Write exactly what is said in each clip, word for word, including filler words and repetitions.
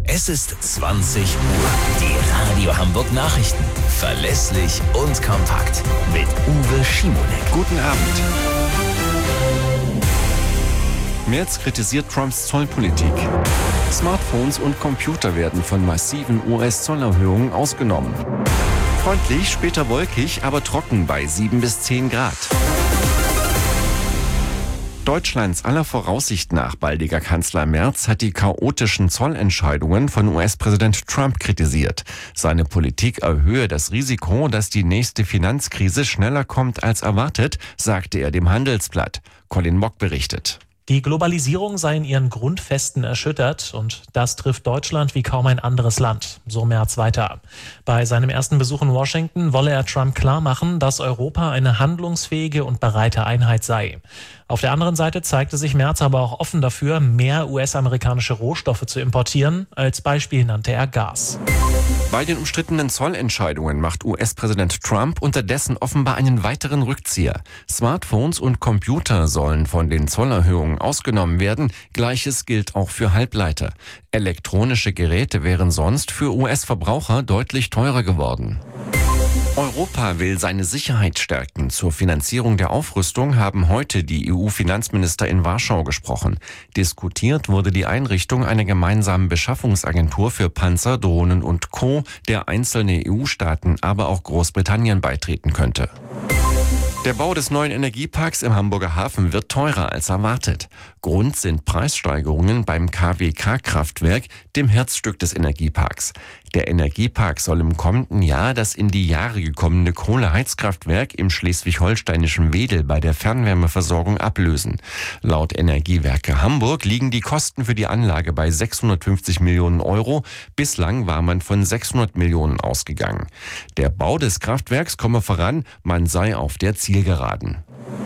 Es ist zwanzig Uhr. Die Radio Hamburg Nachrichten. Verlässlich und kompakt. Mit Uwe Schimonek. Guten Abend. Merz kritisiert Trumps Zollpolitik. Smartphones und Computer werden von massiven U S-Zollerhöhungen ausgenommen. Freundlich, später wolkig, aber trocken bei sieben bis zehn Grad. Deutschlands aller Voraussicht nach baldiger Kanzler Merz hat die chaotischen Zollentscheidungen von U S-Präsident Trump kritisiert. Seine Politik erhöhe das Risiko, dass die nächste Finanzkrise schneller kommt als erwartet, sagte er dem Handelsblatt. Colin Mock berichtet. Die Globalisierung sei in ihren Grundfesten erschüttert und das trifft Deutschland wie kaum ein anderes Land, so Merz weiter. Bei seinem ersten Besuch in Washington wolle er Trump klarmachen, dass Europa eine handlungsfähige und breite Einheit sei. Auf der anderen Seite zeigte sich Merz aber auch offen dafür, mehr U S-amerikanische Rohstoffe zu importieren. Als Beispiel nannte er Gas. Bei den umstrittenen Zollentscheidungen macht U S-Präsident Trump unterdessen offenbar einen weiteren Rückzieher. Smartphones und Computer sollen von den Zollerhöhungen ausgenommen werden. Gleiches gilt auch für Halbleiter. Elektronische Geräte wären sonst für U S-Verbraucher deutlich teurer geworden. Europa will seine Sicherheit stärken. Zur Finanzierung der Aufrüstung haben heute die E U-Finanzminister in Warschau gesprochen. Diskutiert wurde die Einrichtung einer gemeinsamen Beschaffungsagentur für Panzer, Drohnen und Co., der einzelne E U-Staaten, aber auch Großbritannien beitreten könnte. Der Bau des neuen Energieparks im Hamburger Hafen wird teurer als erwartet. Grund sind Preissteigerungen beim K W K-Kraftwerk, dem Herzstück des Energieparks. Der Energiepark soll im kommenden Jahr das in die Jahre gekommene Kohleheizkraftwerk im schleswig-holsteinischen Wedel bei der Fernwärmeversorgung ablösen. Laut Energiewerke Hamburg liegen die Kosten für die Anlage bei sechshundertfünfzig Millionen Euro. Bislang war man von sechshundert Millionen ausgegangen. Der Bau des Kraftwerks komme voran, man sei auf der Zielgeraden.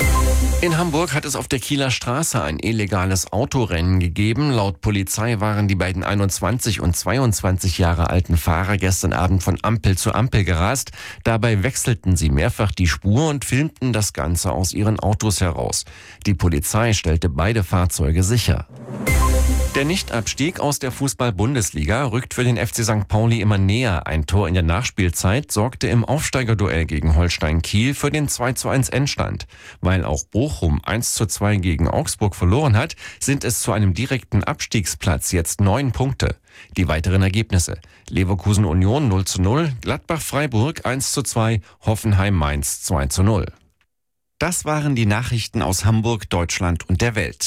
In Hamburg hat es auf der Kieler Straße ein illegales Autorennen gegeben. Laut Polizei waren die beiden einundzwanzig und zweiundzwanzig Jahre alten Fahrer gestern Abend von Ampel zu Ampel gerast. Dabei wechselten sie mehrfach die Spur und filmten das Ganze aus ihren Autos heraus. Die Polizei stellte beide Fahrzeuge sicher. Der Nichtabstieg aus der Fußball-Bundesliga rückt für den F C Sankt Pauli immer näher. Ein Tor in der Nachspielzeit sorgte im Aufsteigerduell gegen Holstein Kiel für den zwei zu eins Endstand. Weil auch Bochum eins zu zwei gegen Augsburg verloren hat, sind es zu einem direkten Abstiegsplatz jetzt neun Punkte. Die weiteren Ergebnisse: Leverkusen Union null zu null, Gladbach Freiburg eins zu zwei, Hoffenheim Mainz zwei zu null. Das waren die Nachrichten aus Hamburg, Deutschland und der Welt.